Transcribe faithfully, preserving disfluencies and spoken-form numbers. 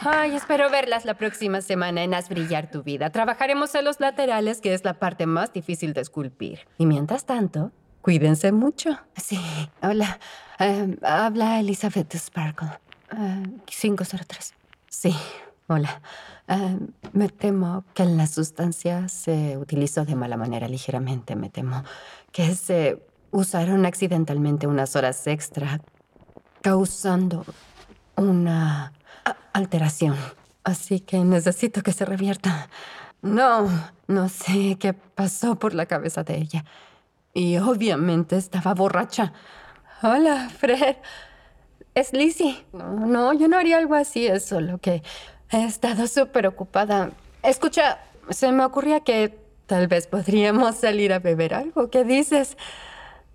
Ay, espero verlas la próxima semana en Haz Brillar Tu Vida. Trabajaremos en los laterales, que es la parte más difícil de esculpir. Y mientras tanto, cuídense mucho. Sí, hola. Em, habla Elizabeth Sparkle. Ah, cinco cero tres. Sí, hola. Em, me temo que la sustancia se utilizó de mala manera, ligeramente, me temo. Que se usaron accidentalmente unas horas extra, causando una a- alteración. Así que necesito que se revierta. No, no sé qué pasó por la cabeza de ella. Y obviamente estaba borracha. Hola, Fred. Es Lizzie. No, no, yo no haría algo así. Es solo que he estado súper ocupada. Escucha, se me ocurría que tal vez podríamos salir a beber algo. ¿Qué dices?